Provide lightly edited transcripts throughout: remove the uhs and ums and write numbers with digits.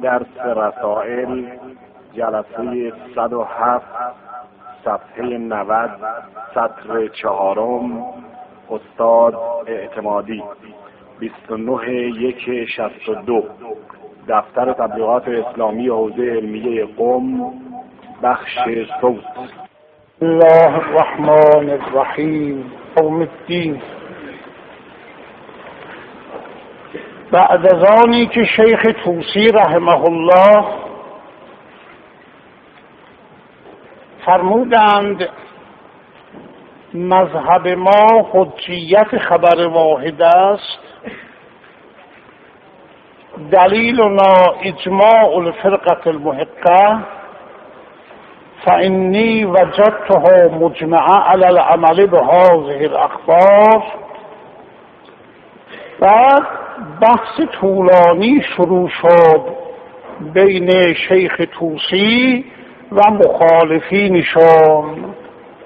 درس رسائل جلسه 107 صفحه 90 سطر 4 استاد اعتمادی 29/1/62 دفتر تبلیغات اسلامی حوزه علمیه قم بخش صوت. الله الرحمن الرحیم. قوم الدین. بعد از آنی که شیخ طوسی رحمه الله فرمودند مذهب ما حجیت خبر واحد است، دلیلنا اجماع الفرقة المحقة فإني وجدته مجمعا على العمل بهذه الأخبار. بعد بحث طولانی شروع شد بین شیخ طوسی و مخالفینشون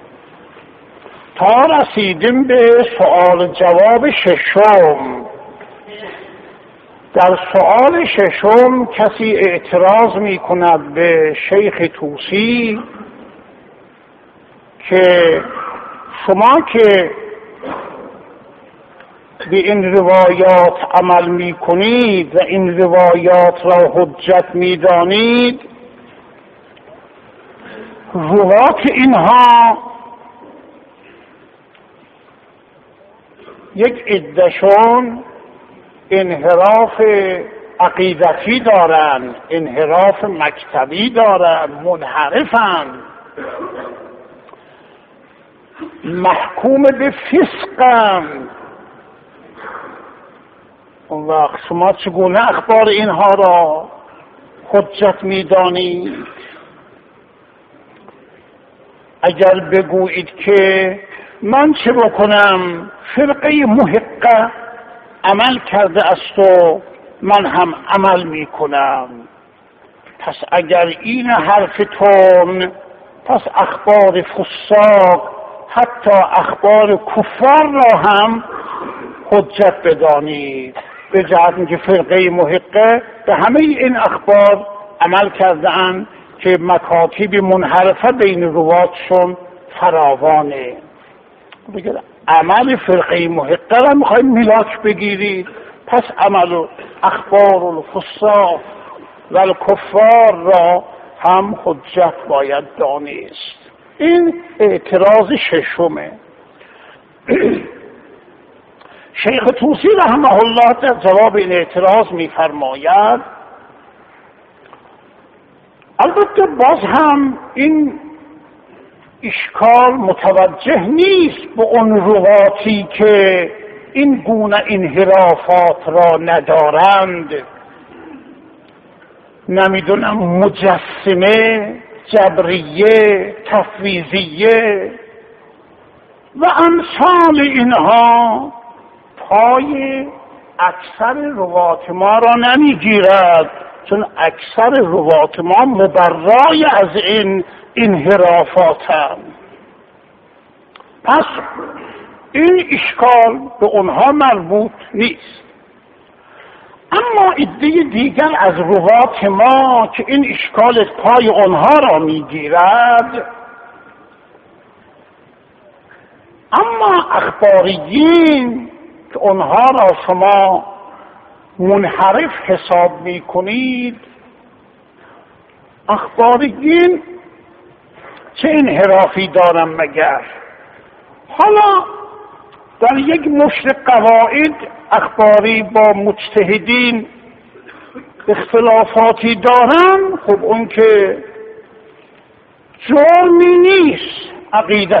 تا رسیدیم به سؤال جواب ششم. در سؤال ششم کسی اعتراض می کند به شیخ طوسی که شما که به این روایات عمل می کنید و این روایات را حجت می دانید، روات اینها یک عده‌شون انحراف عقیدتی دارن، انحراف مکتبی دارن، منحرفن، محکوم به فسقن. اون وقت شما چگونه اخبار اینها را حجت می‌دانید؟ اگر بگویید که من چه بکنم، فرقه محقه عمل کرده است و من هم عمل میکنم، پس اگر این حرفتون، پس اخبار فساق حتی اخبار کفار را هم حجت بدانید، به جهت اینکه فرقه محقه به همه این اخبار عمل کرده اند که مکاتب منحرفه بین رواتشون فراوانه. بگید عمل فرقه محقه را میخواید ملاک بگیرید، پس عمل اخبار الفساق و الکفار را هم حجت باید دانست. این اعتراض ششمه. شیخ طوسی رحمه الله در جواب این اعتراض میفرماید البته باز هم این اشکال متوجه نیست به اون رواتی که این گونه انحرافات را ندارند، نمیدونم مجسمه، جبریه، تفویضیه و امثال اینها پای اکثر روات ما را نمیگیرد، چون اکثر روات ما مبرای از این انحرافاتن. پس این اشکال به اونها مربوط نیست. اما عده دیگر از روات ما که این اشکال پای اونها را میگیرد، اما اخباریین که اونها را شما منحرف حساب میکنید، اخباریین چه انحرافی دارن مگر؟ حالا در یک مشت قواعد اخباری با مجتهدین اختلافاتی دارن، خب اون که جرمی نیست، عقیدت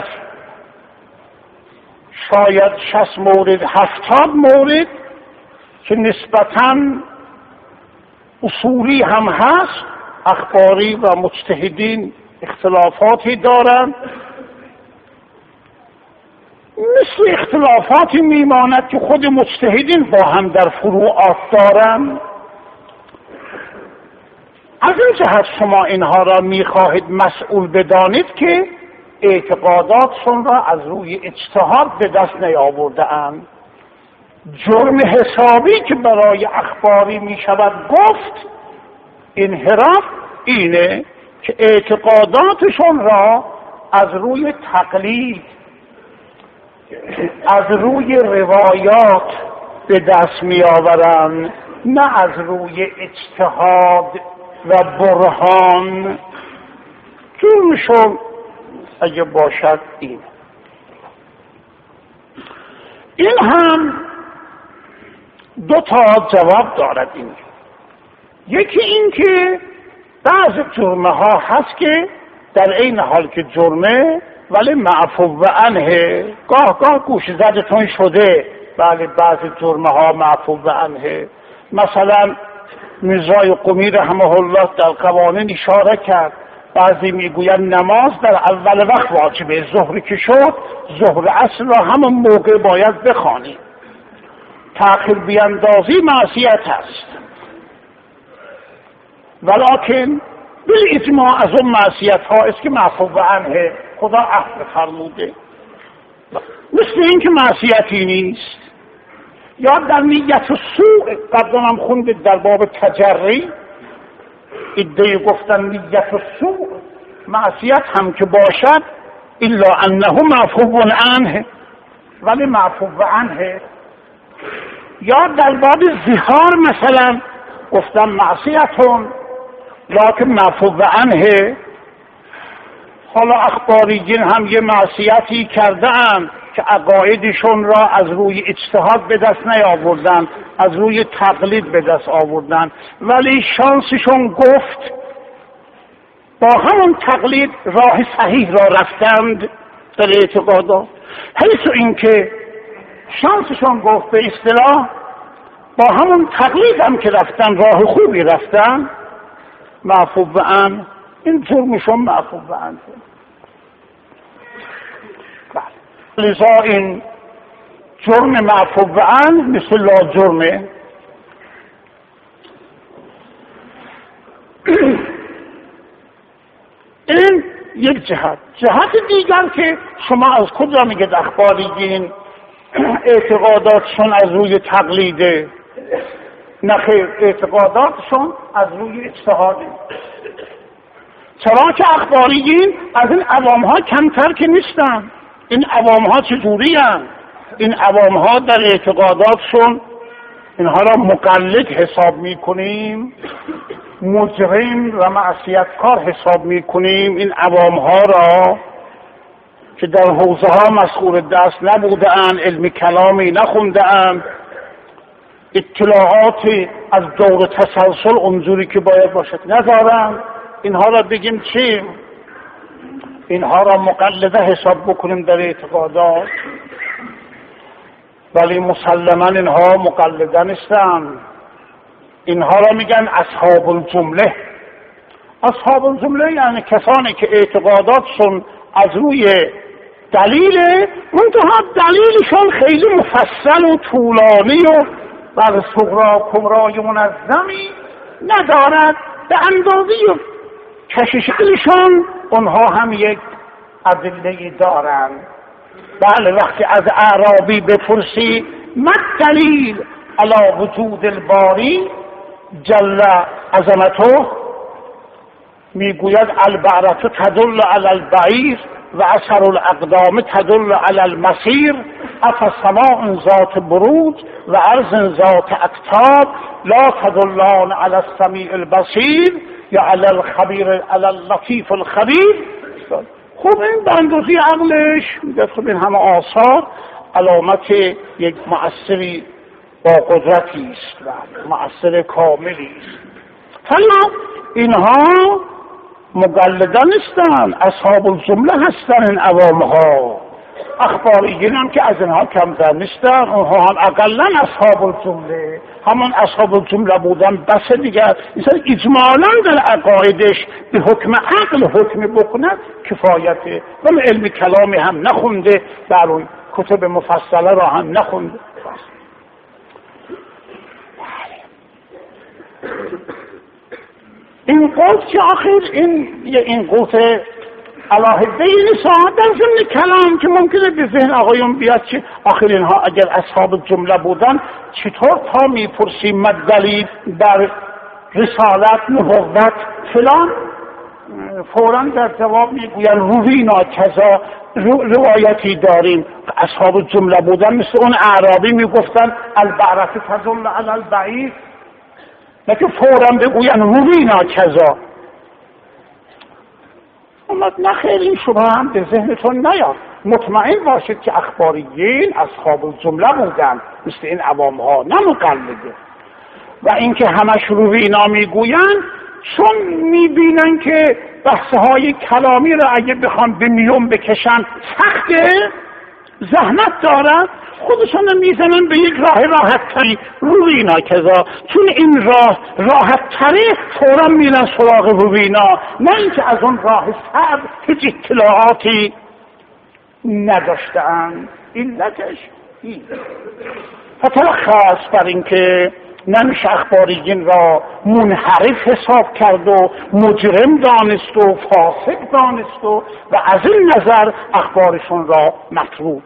شاید 60 مورد 70 مورد که نسبتاً اصولی هم هست، اخباری و مجتهدین اختلافاتی دارن، مثل اختلافاتی میماند که خود مجتهدین با هم در فروعات دارن. از این جهت شما اینها را میخواهید مسئول بدانید که اعتقاداتشون را از روی اجتهاد به دست نیاورده اند. جرم حسابی که برای اخباری می شود گفت، انحراف اینه که اعتقاداتشون را از روی تقلید، از روی روایات به دست می آورن، نه از روی اجتهاد و برهان. جرمشون اگه باشد این هم دو تا جواب دارد. یکی این که بعض جرمه ها هست که در این حال که جرمه ولی معفو عنه، گاه گوش زدتون شده. بله بعض جرمه ها معفو عنه. مثلا میرزای قمی رحمه الله در قوانین اشاره کرد، بعضی میگویند نماز در اول وقت واجبه، ظهر که شد ظهر عصر را همون موقع باید بخوانی. تأخیر بیاندازی معصیت است، ولکن بالاجماع از اون معصیت ها است که معفو عنه، خدا عفو فرموده. مثل این که معصیتی نیست. یا در نیت سوء، قبلا هم خوندید در باب تجری، ادعای گفتن نیت سوء معصیت هم که باشد الا انه معفو عنه، ولی معفو عنه. یا در باب ظهار مثلا گفتن معصیتون لکن معفو عنه. حالا اخباریین هم یه معصیتی کرده اند که عقایدشون را از روی اجتهاد به دست نیاوردن، از روی تقلید به دست آوردن، ولی شانسشون گفت با همون تقلید راه صحیح را رفتند در اعتقادات. حیث اینکه شانسشون گفت به اصطلاح با همون تقلید هم که رفتن راه خوبی رفتن، معفو عنه، این جرمشون معفو عنه. لذا این جرم معفو عنه مثل لا جرمه. این یک جهت دیگر که شما از کجا میگید اخباریین اعتقاداتشون از روی تقلیده؟ نخیر، اعتقاداتشون از روی اجتهاده. چرا که اخباریین از این عوام ها کمتر که نیستن. این عوام ها چجوری هستند؟ این عوام ها در اعتقاداتشون اینها را مقلد حساب میکنیم، مجرم و معصیتکار حساب میکنیم. این عوام ها را که در حوزه ها مشغول دست نبوده اند، علم کلامی نخونده اند، اطلاعات از دور تسلسل اونجوری که باید باشد ندارند، اینها را بگیم چی؟ اینها را مقلده حساب بکنیم در اعتقادات؟ ولی مسلما اینها مقلده نیستند. اینها را میگن اصحاب الجمله. اصحاب الجمله یعنی کسانی که اعتقاداتشون از روی دلیله، منتها دلیلشون خیلی مفصل و طولانی و بر صغرا کبرای منظمی ندارد، به اندازه کشششون اونها هم یک ادله دارند. بله، وقتی از اعرابی بپرسی ما دلیل علی وجود الباری جل عظمته، میگوید البعرة تدل علی البعیر و اثر الاقدام تدل علی المسیر، افسماء ذات بروج و ارض ذات اکتاب لا تدلان علی السمیع البصیر یا علی الخبیر علی اللطیف الخبیر. خب این به اندازه عقلش میگه خب این همه آثار علامت یک مؤثری با قدرتی است و مؤثر کاملی است. حالا اینها مقلده نیستن، اصحاب الجمله هستن. این عوام ها اخباریین هم که از اینها کمتر نیستن، اونها هم اقلا اصحاب الجمله، همون اصحاب الجمله بودن بس دیگر. مثلا اجمالا در عقایدش به حکم عقل حکم بکند کفایته، ولی علم کلامی هم نخونده، برای کتب مفصله را هم نخونده. این قوت که آخر این قوت علاهده نیست در ضمن کلام که ممکنه به ذهن آقایون بیاد که آخر اینها اگر اصحاب جمله بودن چطور تا میپرسیم مدلیل در رسالت، نبوت فلان، فوراً در جواب میگوین روینا کذا. روایتی داریم اصحاب جمله بودن مثل اون اعرابی میگفتن البعرة تدل علی البعیر، نه که فوراً بگوین روینا کذا. نه خیر، این شبه هم به ذهنتون نیاد. مطمئن باشید که اخباریین اصحاب الجمله بودن مثل این عوام ها، نه مقلده. و اینکه همش روینا میگوین چون میبینن که بحثهای کلامی را اگه بخوام به میون بکشن سخته، زحمت دارن، خودشون میزنن به یک راه راحت تری، روینا کذا. چون این راه راحت تری فورا میرن سراغ روینا، نه اینکه از اون راه صعب هیچ اطلاعاتی نداشتن. علتش این فتلخص بر اینکه نمیشه اخباریین را منحرف حساب کرد و مجرم دانست و فاسق دانست و از این نظر اخبارشون را مطلوب.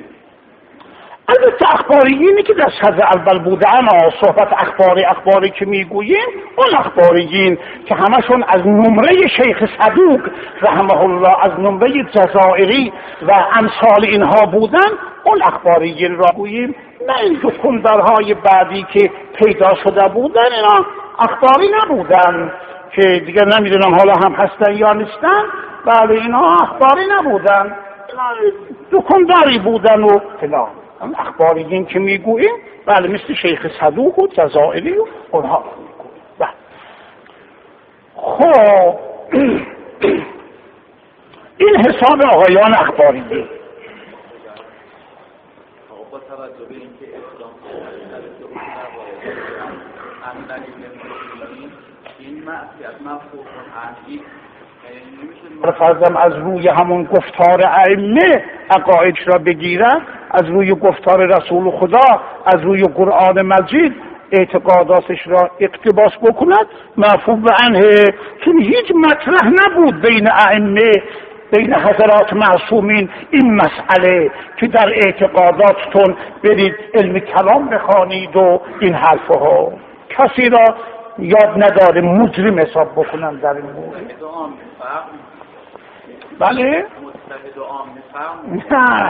البته اخباریینی که در صدر اول بودن، صحبت اخباری که میگوییم، اون اخباریین که همشون از نمره شیخ صدوق رحمه الله، از نمره جزائری و امثال اینها بودن، اون اخباریین را گوییم. نه این دکاندارهای بعدی که پیدا شده بودن، اینا اخباری نبودن که دیگر نمیدونم حالا هم هستن یا نیستن. بله، اینا اخباری نبودن، دکانداری بودن و فلان. اخباریین که میگوییم بله مثل شیخ صدوق و جزائری و اونها میگوییم. بله. خب این حساب آقایان اخباریین. با توجه به اینکه اسلام این معصیت مفهوم عنی فرضم از روی همون گفتار ائمه عقایدش را بگیرن، از روی گفتار رسول خدا، از روی قرآن مجید اعتقاداتش را اقتباس بکند، مفهوم عنه. چون هیچ مطرح نبود بین ائمه، بین حضرات معصومین این مسئله که در اعتقاداتتون برید علم کلام بخوانید و این حرفها. کسی را یاد نداره مجرم حساب بکنن در این مورد. بله؟ نه،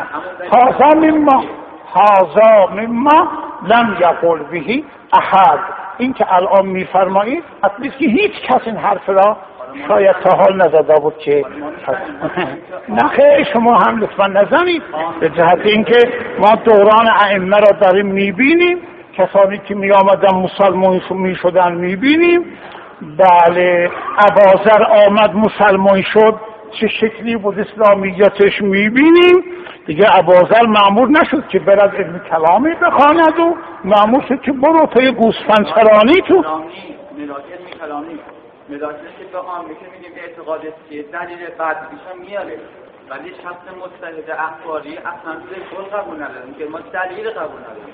هذا مما لم یقل به احد. این که الان میفرمایید اصلیه که هیچ کس این حرف را شاید تا حال نزده بود که نه خیر، شما هم لطفا نزنید، به جهت اینکه ما دوران ائمه را داریم میبینیم، کسانی که می آمدن مسلمان می شدن می بینیم. بله، اباذر آمد مسلمان شد، چه شکلی بود اسلامیتش می بینیم. دیگه اباذر مأمور نشد که برد علم کلامی بخواند و مأمور شد که برو پی گوسفندچرانی تو علم کلامی مداخله که به عامه که میگیم اعتقاد چیه، دلیل بعدیشون میاره، ولی شخص مجتهد اخباری اصلا کل قبول نداریم که ما دلیل قبول نداریم.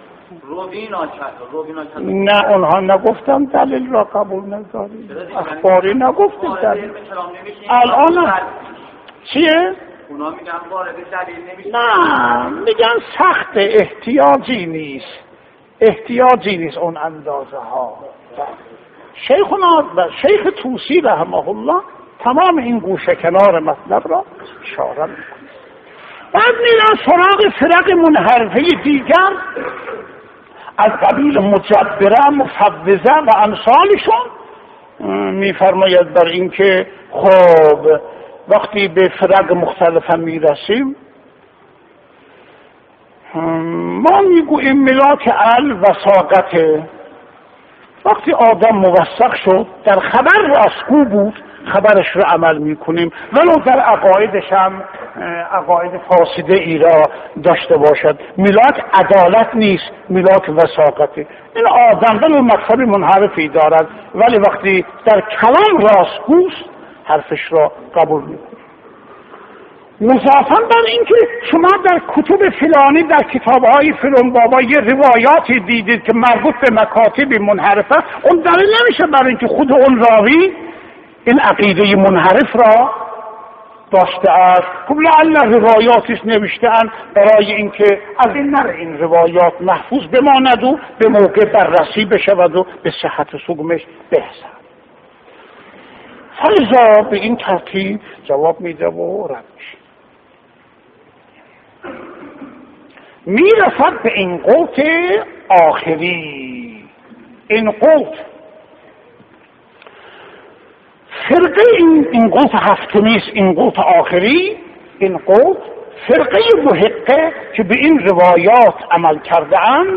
نه، اونها نگفتم دلیل را قبول نداریم، اخباری نگفتیم دلیل. الان چیه؟ اونا میگن وارد دلیل نمیشه. نه، میگن سخت، احتیاجی نیست اون اندازه ها. شیخنا و شیخ طوسی رحمه الله تمام این گوشه کنار مطلب را اشاره میکنه. بعد میرن سراغ فرق منحرفه دیگر از قبیل مجبره، مفوضه و امثالشون. میفرماید بر اینکه خب وقتی به فرق مختلفه میرسیم، ما میگوییم ملاک الوثاقته. وقتی آدم موثق شد، در خبر راستگو بود، خبرش رو عمل میکنیم، ولو در عقایدش هم عقاید فاسده ای را داشته باشد. ملاک عدالت نیست، ملاک وثاقته. این آدم ولو مطلب منحرفی دارد، ولی وقتی در کلام راستگوست حرفش را قبول میکنیم. مضافاً بر اینکه شما در کتب فلانی، در کتاب‌های فلان بابا یه روایاتی دیدید که مربوط به مکاتب منحرفه، اون دلیل نمیشه برای اینکه خود اون راوی این عقیده منحرف را داشته است. خب لعل روایاتش نوشته‌اند برای اینکه از این نر این روایات محفوظ بماند و به موقع بررسی بشود و به صحت سقمش بحثد. فلذا به این ترتیب جواب میده و رد میشه. میرسد به این قوت آخری. این قوت فرقه این قوت هفتمی است. این قوت آخری، این قوت فرقه محقه که به این روایات عمل کرده اند،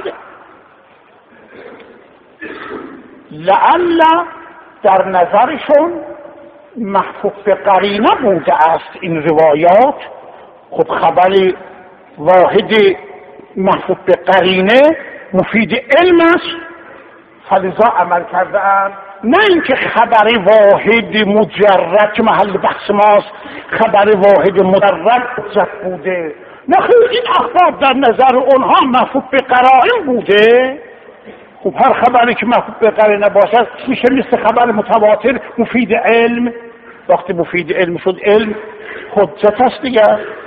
لعل در نظرشون محفوظ به قرینه بوده است این روایات. خب خبر واحد محفوظ به قرینه مفید علم است، فلذا عمل کرده اند. نه اینکه خبر واحد مجرد که محل بحث ماست خبر واحد مجرد حجت بوده. نه خیلی این اخبار در نظر اونها محفوظ به قرائن بوده. خب هر خبری که محفوظ به قرینه باشد میشه مثل خبر متواتر مفید علم. وقتی مفید علم شد علم حجت است دیگه.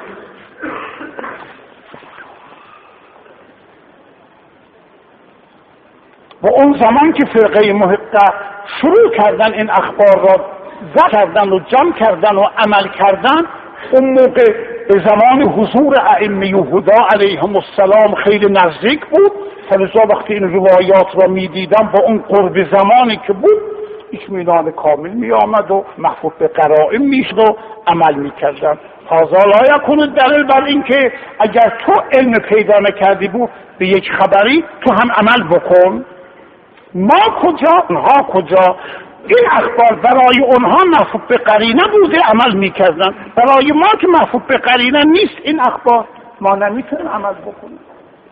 و اون زمان که فرقه محقه شروع کردن این اخبار را ضبط کردن و جمع کردن و عمل کردن، اون موقع به زمان حضور ائمه هدا علیهم السلام خیلی نزدیک بود. فلذا وقتی این روایات را میدیدن با اون قرب زمانی که بود اطمینان کامل می آمد و محفوظ به قرائن میشد و عمل میکردن. هذا لا یکون دلیل بر این که اگر تو علم پیدا نکردی بود به یک خبری تو هم عمل بکن. ما کجا اونها کجا؟ این اخبار برای اونها محفوظ به قرینه بوده عمل میکردن، برای ما که محفوظ به قرینه نیست این اخبار ما نمیتونیم عمل بکنیم.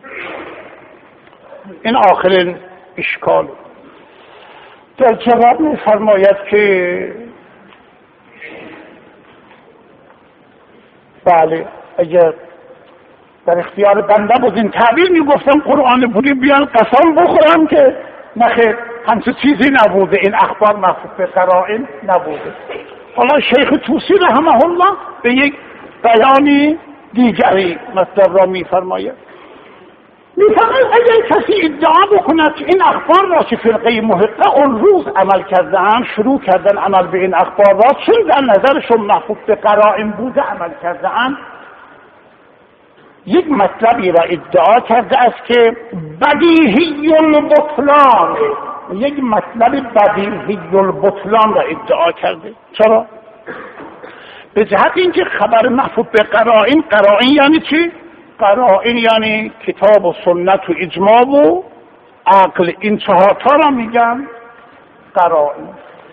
این آخرین اشکال. در جواب میفرماید که بله اگر در اختیار بنده بود این تعبیر میگفتم قرآن بودی بیان قسم بخورم که نخیر همچه چیزی نبوده، این اخبار محفوظ به قرائن نبوده. حالا شیخ طوسی رحمه الله به یک بیانی دیگری مطلب را میفرماید. اگر کسی ادعا بکند که این اخبار را که فرقه محقه اون روز عمل کردن شروع کردن عمل به این اخبار را چون در نظرشون محفوظ به قرائن بوده عمل کردن، یک مطلبی را ادعا کرده است که بدیهی البطلان، یک مطلب بدیهی البطلان را ادعا کرده. چرا؟ به جهت اینکه خبر محفوظ به قرائن، قرائن یعنی چی؟ قرائن یعنی کتاب و سنت و اجماع و عقل، این چهار تا را میگن قرائن.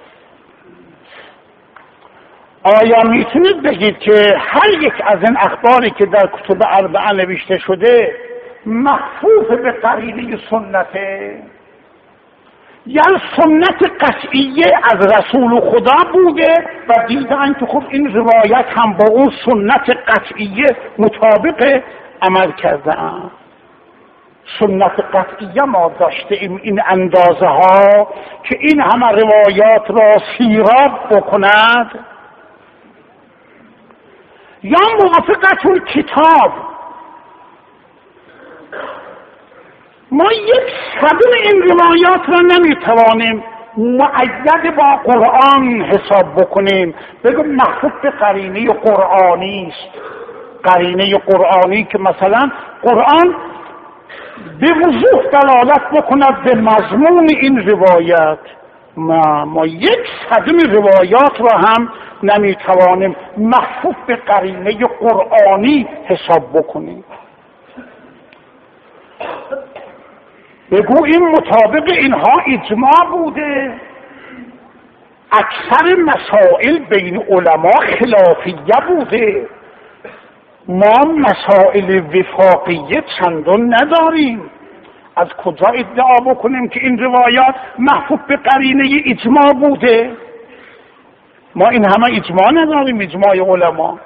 آیا میتونید بگید که هر یک از این اخباری که در کتب اربعه نوشته شده محفوظ به قرینه سنته؟ یا سنت قطعیه از رسول خدا بوده و دیدن که خب این روایت هم با اون سنت قطعیه مطابق عمل کرده ام. سنت قطعیه ما داشته این اندازه ها که این همه روایات را سیراب بکند، یا موافقت کتاب ما یک صدر این روایات را نمیتوانیم مؤید با قرآن حساب بکنیم بگم محفوظ به قرینه قرآنی است. قرینه قرآنی که مثلا قرآن به وضوح دلالت بکند به مضمون این روایت، ما یک صدر روایات را هم نمیتوانیم محفوظ به قرینه قرآنی حساب بکنیم. بگو این مطابق اینها اجماع بوده. اکثر مسائل بین علما خلافیه بوده. ما مسائل وفاقیه چندان نداریم. از کجا ادعا بکنیم که این روایات محفوظ به قرینه اجماع بوده؟ ما این همه اجماع نداریم. اجماع علما،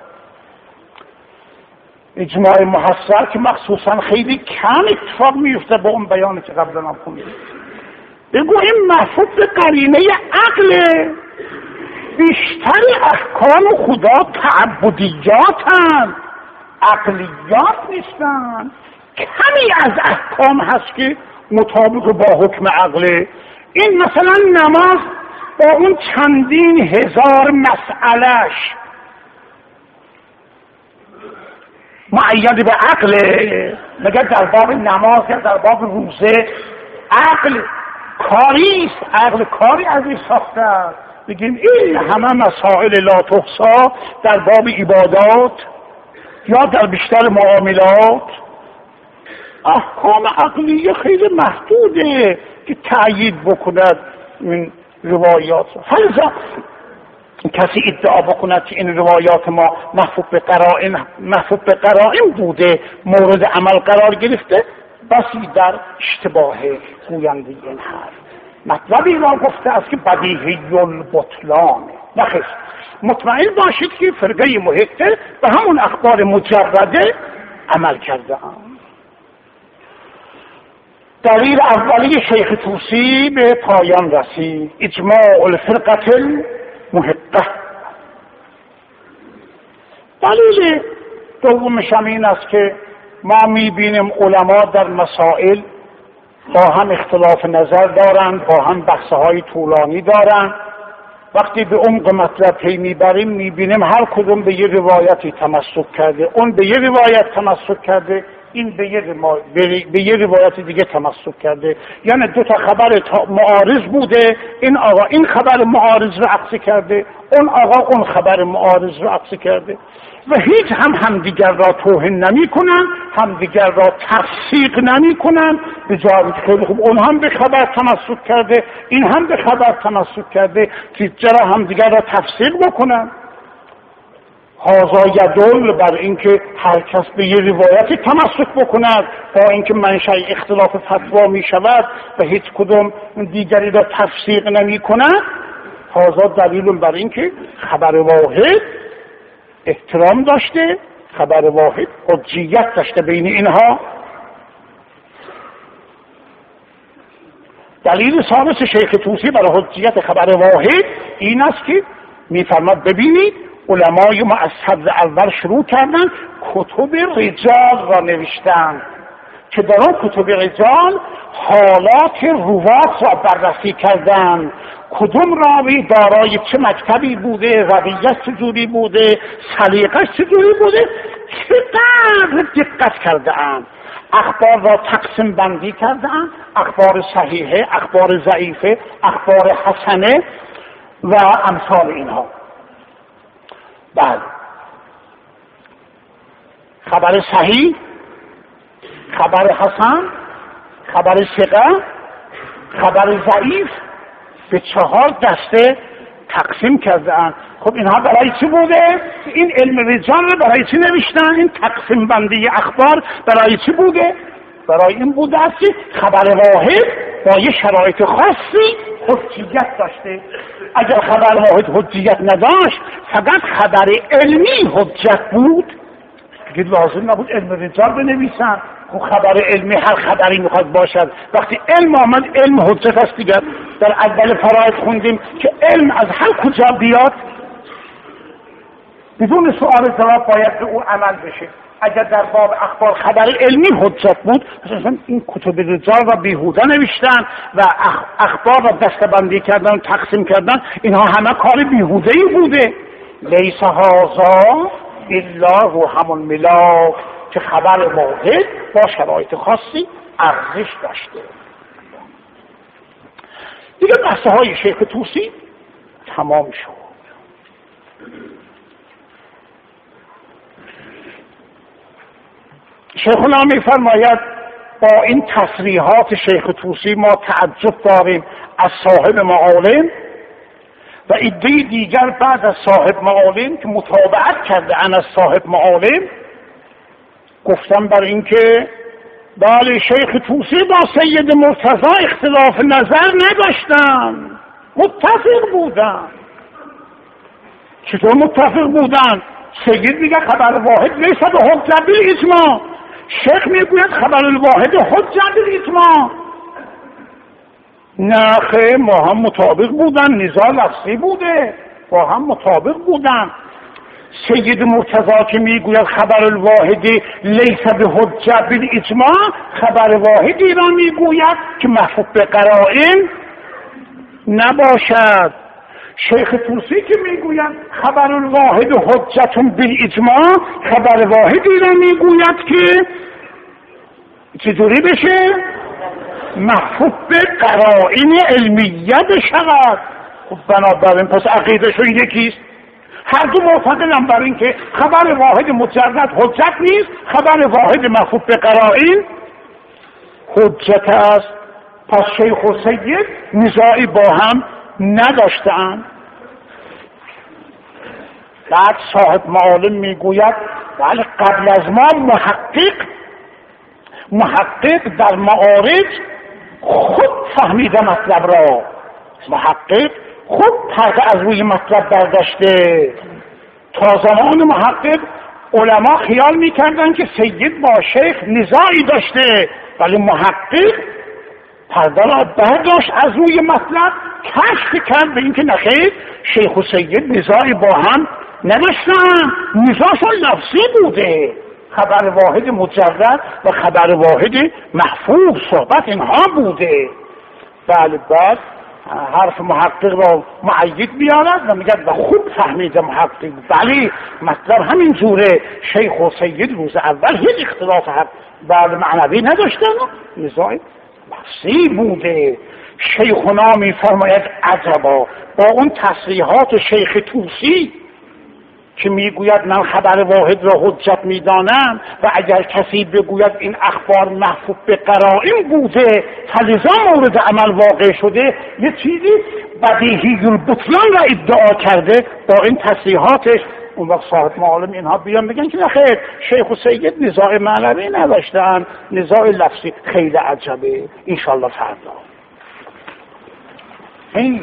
اجماع محصر که مخصوصا خیلی کم اتفاق میفته با اون بیانی که قبلا هم خوندیم. بگو این محفوظ به قرینه عقله. بیشتر احکام خدا تعبدیاتن، عقلیات نیستن. کمی از احکام هست که مطابق با حکم عقله. این مثلا نماز با اون چندین هزار مسئلهش معید به عقل، مگر در باب نماز یا در باب روزه عقل کاریست، عقل کاری ازش ساخته است. بگیم این همه مسائل لا تحصا در باب عبادات یا در بیشتر معاملات احکام عقلی خیلی محدوده که تأیید بکند این روایات. حالا کسی ادعا بکند که این روایات ما محفوظ به قرائن بوده، مورد عمل قرار گرفته، بسی در اشتباه گوینده این حرف. مطلبی را گفته است که بدیهی البطلان. نخیر، مطمئن باشید که فرقه محقه به همون اخبار مجرده عمل کرده هم. دلیل اولی شیخ طوسی به پایان رسید. اجماع الفرقه المحقه. دلیل دومش هم این است که ما میبینیم علما در مسائل با هم اختلاف نظر دارند، با هم بحث‌های طولانی دارند. وقتی به عمق مطلب پی میبریم میبینیم هر کدوم به یه روایتی تمسک کرده، اون به یه روایت تمسک کرده، این به یه روایت دیگه تمسک کرده. یعنی دو تا خبر معارض بوده، این آقا این خبر معارض رو عکس کرده، اون آقا اون خبر معارض رو عکس کرده و هیچ همدیگر را توهین نمی کنن، همدیگر را تفسیق نمی کنن. به جایی که خیلی خوب اون هم به خبر تمسک کرده، این هم به خبر تمسک کرده، که چرا همدیگر را تفسیق بکنن. هذا یدل بر اینکه هر کس به یه روایتی تمسک بکند با اینکه منشأ اختلاف فتوا می شود و هیچ کدوم دیگری را تفسیق نمی کند. هذا دلیل بر اینکه خبر واحد احترام داشته، خبر واحد حجیت داشته بین اینها. دلیل ثالث شیخ طوسی برای حجیت خبر واحد این است که میفرماد ببینید علمای ما از صدر اول شروع کردن کتب رجال را نوشتن که در اون کتب رجال حالات روات را بررسی کردن، کدوم راوی دارای چه مکتبی بوده، رویش چجوری بوده، سلیقش چجوری بوده، چقدر دقت کرده اند. اخبار را تقسیم بندی کرده اند، اخبار صحیحه، اخبار ضعیفه، اخبار حسنه و امثال اینها. بعد خبر صحیح، خبر حسن، خبر ثقه، خبر ضعیف به 4 دسته تقسیم کردن. خب اینها برای چی بوده؟ این علم رجال رو برای چی نوشتن؟ این تقسیم بندی اخبار برای چی بوده؟ برای این بوده است که خبر واحد با یه شرایط خاصی حجیت داشته. اگر خبر واحد حجیت نداشت، فقط خبر علمی حجت بود، دیگه لازم نبود علم رجال بنویسن. خب خبر علمی هر خبری میخواد باشد. وقتی علم آمد، علم حجت است دیگر. در اول فرائض خوندیم که علم از هر کجا بیاد، بدون سؤال جواب باید به او عمل بشه. اگر در باب اخبار خبر علمی حجت بود، مثلا این کتب رجال را بیهوده نوشتن و اخبار را دسته‌بندی کردن و تقسیم کردن، اینها همه کار بیهوده‌ای بوده. لیس هذا الا روحم الملاک، که خبر واحد با شرایط خاصی ارزش داشته. دیگه بحثه های شیخ طوسی تمام شد. شیخنا می‌فرماید با این تصریحات شیخ طوسی ما تعجب داریم از صاحب معالم و عده دیگر بعد از صاحب معالم که متابعت کرده از صاحب معالم گفتم بر اینکه بله شیخ طوسی با سید مرتضی اختلاف نظر نداشتن، متفق بودن. چطور متفق بودن؟ سید میگه خبر واحد لیس به حجت بالاجماع، شیخ میگوید خبر الواحد حجت بالاجماع. نه خیر، ما هم مطابق بودن، نزاع لفظی بوده، با هم مطابق بودن. سید مرتضی که میگوید خبر الواحدی لیس به حجت بالاجماع، خبر واحدی را میگوید که محفوظ به قرائن نباشد. شیخ طوسی که میگوید خبر الواحد حجت بالاجماع، خبر واحدی را میگوید که چجوری بشه؟ محفوظ به قرائن علمیه بشود. خب بنابراین پس عقیدهشون یکیست، هر دو معتقدن بر این که خبر واحد مجرد حجت نیست، خبر واحد محفوظ به قرائن حجت است. پس شیخ و سید نزاعی با هم نداشتند. بعد صاحب معالم میگوید ولی قبل از ما محقق در معارض خود فهمیده مطلب را، محقق خود پرده از روی مطلب برداشته. تا زمان محقق علما خیال میکردن که سید با شیخ نزاعی داشته، ولی محقق پرده را برداشت از روی مطلب، کشف کرد به اینکه نخیر شیخ و سید نزاعی با هم نداشتن، نزاعشون لفظی بوده، خبر واحد مجرد و خبر واحد محفوظ صحبت اینها بوده. بله بعد حرف محقق را معید بیارد و میگد و خوب فهمیده محقق، بله مطلب همین جوره، شیخ و سید روز اول هیچ اختلاف حق بعد معنوی نداشتن، نزاع لفظی بوده. شیخنا میفرماید عجبا با اون تصریحات شیخ طوسی که میگوید من خبر واحد را حجت میدانم و اگر کسی بگوید این اخبار محفوظ به قرائن بوده فلذا مورد عمل واقع شده، یه چیزی بدیهی البطلان را ادعا کرده با این تصریحاتش، اون وقت صاحب معالم اینها بیان بگن که نخیر شیخ و سید نزاع معنوی نداشتن، نزاع لفظی. خیلی عجبه. انشالله فردا این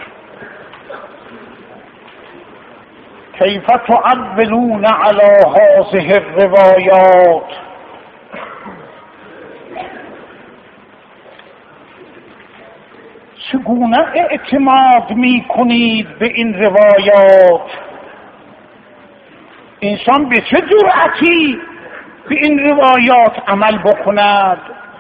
کیف تعولون علی هذه الروایات، چگونه اعتماد می کنید به این روایات؟ انسان به چه جرأتی به این روایات عمل بکند؟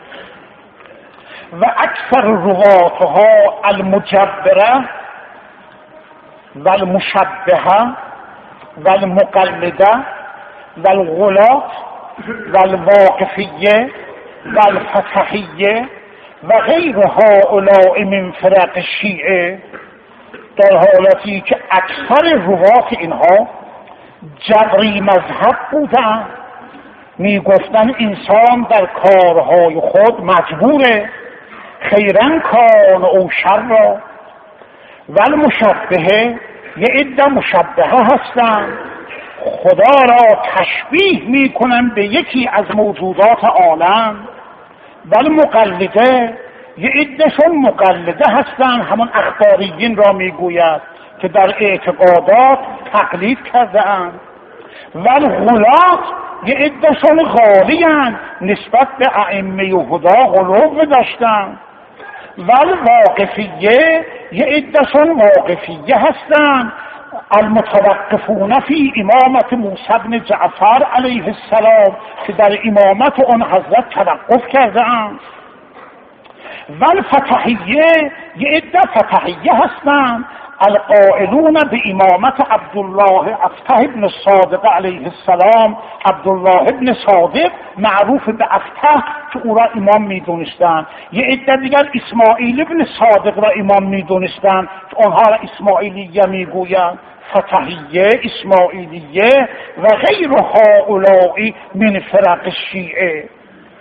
و اکثر رواتها المجبره و المشبهه و المقلده و الغلات و الواقفیه و الفتحیه و غیر هؤلاء من فرق الشیعه، در حالتی که اکثر روات اینها جبری مذهب بودن، میگفتن انسان در کارهای خود مجبوره، خیرن کان او شر. و المشبهه یه عده مشبهه هستن، خدا را تشبیه میکنن به یکی از موجودات عالم. ولی مقلده یه عدهشون مقلده هستن، همون اخباریین را میگوید که در اعتقادات تقلید کرده اند. ولی غلات یه عدهشون غالین، نسبت به ائمه هدا غلو داشتن. ولی واقفیه یه عدهشون واقفیه هستن، المتوقفون فی امامت موسی بن جعفر علیه السلام، که در امامت اون حضرت توقف کرده اند. ولی فتحیه یه عده فتحیه هستن، القائلون به امامت عبدالله افتح ابن صادق علیه السلام. عبدالله ابن صادق معروف به افتح که او را امام میدونستن. یه عده دیگر اسماعیل ابن صادق را امام میدونستن که اونها را اسماعیلیه میگویند. فتحیه، اسماعیلیه و غیر هؤلاء من فرق الشیعه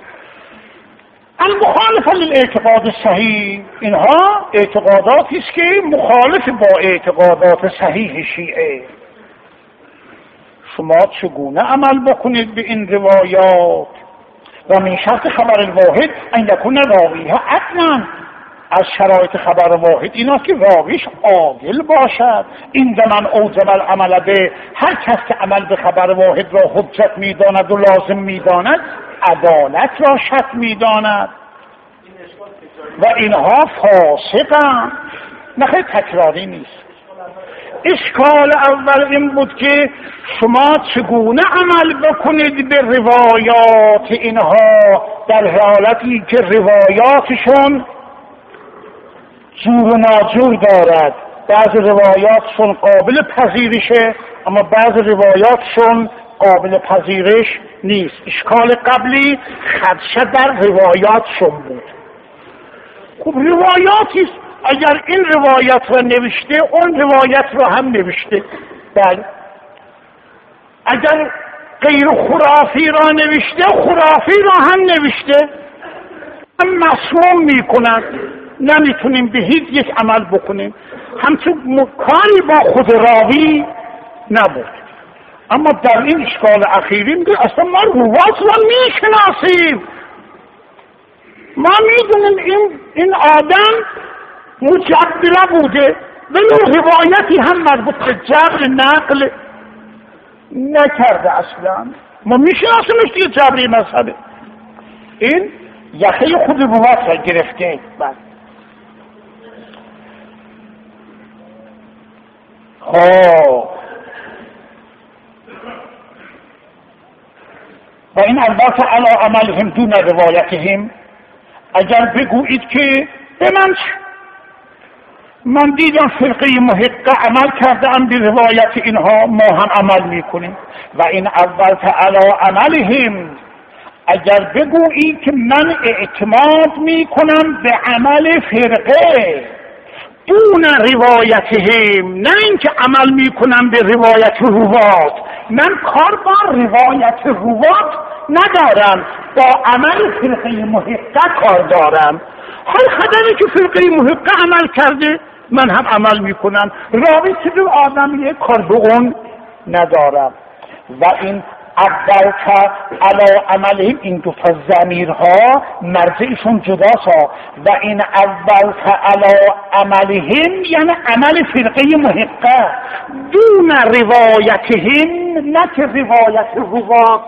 المخالفه للاعتقاد صحیح. اینها اعتقاداتی است که مخالف با اعتقادات صحیح شیعه. شما چگونه عمل بکنید به این روایات؟ و من شرط خبر الواحد ان یکون راویها عدلا، از شرایط خبر واحد اینا که راویش عادل باشد. این زمان اوجب العمل به، هر کس که عمل به خبر واحد را حجت میداند و لازم میداند عدالت را شرط میداند. و اینها فاسقن. نخیر تکراری نیست. اشکال اول این بود که شما چگونه عمل بکنید به روایات اینها در حالتی که روایاتشون جور و ناجور دارد. بعض روایاتشون قابل پذیرشه اما بعض روایاتشون قابل پذیرش نیست. اشکال قبلی خدشه در روایاتشون بود. خب روایاتی است، اگر این روایت را نوشته اون روایت را هم نوشته. بله، اگر غیر خرافی را نوشته خرافی را هم نوشته. هم مسموم میکنند، نمیتونیم به هیچ یک عمل بکنیم، همچون کاری با خود راوی نبود. اما در این اشکال اخیری میگه اصلا ما روات را میشناسیم، ما میدونیم این آدم مجبره بوده، ولی روایتی هم مربوط به جبر نقل نکرده. اصلا ما میشناسیمش که جبری مذهبه. این یخه خود روات را گرفته. خب و این البته علی عملهم دون روایتهم. اگر بگویید که به من دیدم فرقه محقه عمل کرده ام به روایت اینها، ما هم عمل میکنیم. و این اول علی عملهم، اگر بگویی که من اعتماد میکنم به عمل فرقه دون روایتهم، نه اینکه عمل میکنم به روایت روات، من کار با روایت روات ندارم، با عمل فرقه محقه کار دارم. هر خدمی که فرقه محقه عمل کرده من هم عمل میکنم، راوی که دو آدمیه کار به اون ندارم. و این اول که علی عملهم، این دو تا ضمیرها مرجعشون جداست. و این اول که علی عملهم یعنی عمل فرقه محقه دون روایتهم، نه که روایت روات.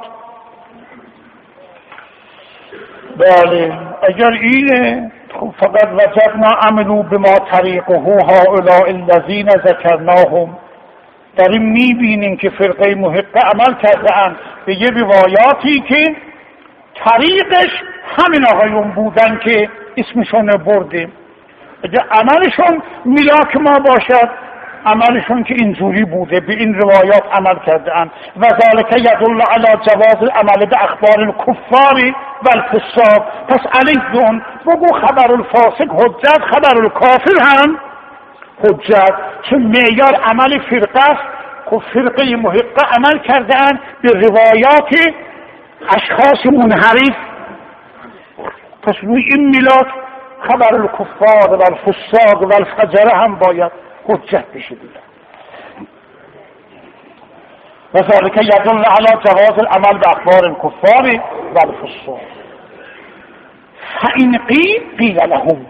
بله اگر اینه خب فقط وجدنا عملو بما طریقه هؤلاء الذین ذکرناهم. در این میبینیم که فرقه محقه عمل کرده اند به یه روایاتی که طریقش همین آقایون بودن که اسمشون بردیم. اگر عملشون ملاک ما باشد، عملشون که اینجوری بوده به این روایات عمل کرده اند. و ذالک یدل علی جواز العمل به اخبار الکفار و الفساق. پس علیهم بگو خبر الفاسق حجت، خبر الکافر هم حجت، چون معیار عمل فرقه است. خب فرقه محقه عمل کردن به روایات اشخاص منحرف، پس روی این میلاد خبر الکفار و الفساق و الفجر هم باید حجت بشه. و ذلك يدل على جواز العمل باخبار الكفار و الفساق. فإن قيل لهم،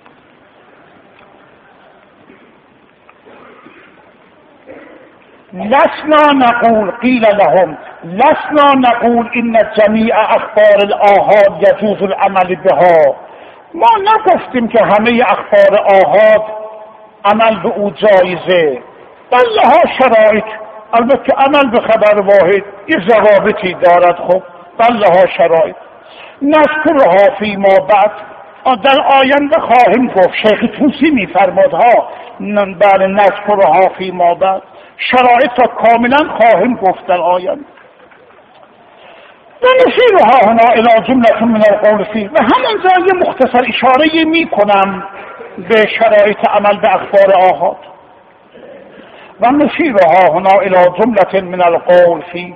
لسنا نقول قيل لهم لسنا نقول ان جميع اخبار الآحاد يجوز العمل بها. ما نگفتیم که همه اخبار آحاد عمل به او جایزه، بله ها شرایط. البته عمل به خبر واحد یه ضوابطی دارد. خب بله ها شرایط نذکرها فیما بعد، در آینده خواهیم گفت. شیخ طوسی میفرماد ها بله نذکرها فیما بعد، شرایط را کاملا خواهیم گفت در آینده. و نشیرها هنا الی جمله من القول فیه. و همینجا یه مختصر اشاره میکنم به شرایط عمل به اخبار آحاد. و نشیرها هنا الی جمله من القول فیه.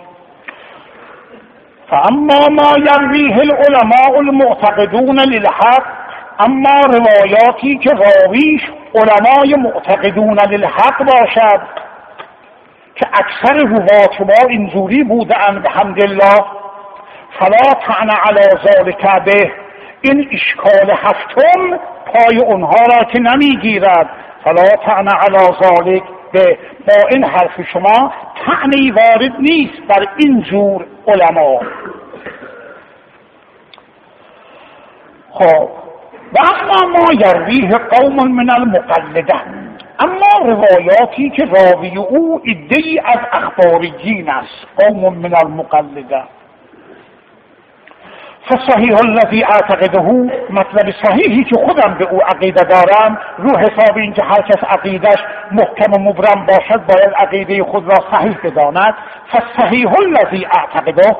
فاما ما یرویه العلماء المعتقدون للحق، اما روایاتی که راویش علمای معتقدون للحق باشد که اکثر روات ما اینجوری بودند بحمدالله، فلا طعن علی ذلک به. این اشکال هفتم پای اونها را که نمیگیرد. فلا طعن علی ذلک به، با این حرف شما طعنی وارد نیست بر این جور علما. خب و اما ما یرویه قوم من المقلده، اما روایاتی که راوی او عده‌ای از اخباریین است، قوم من المقلده. فصحیح الذی اعتقده، مطلب صحیحی که خودم به او عقیده دارم، رو حساب این که هر کس عقیدش محکم و مبرم باشد باید عقیده خود را صحیح بداند. فصحیح الذی اعتقده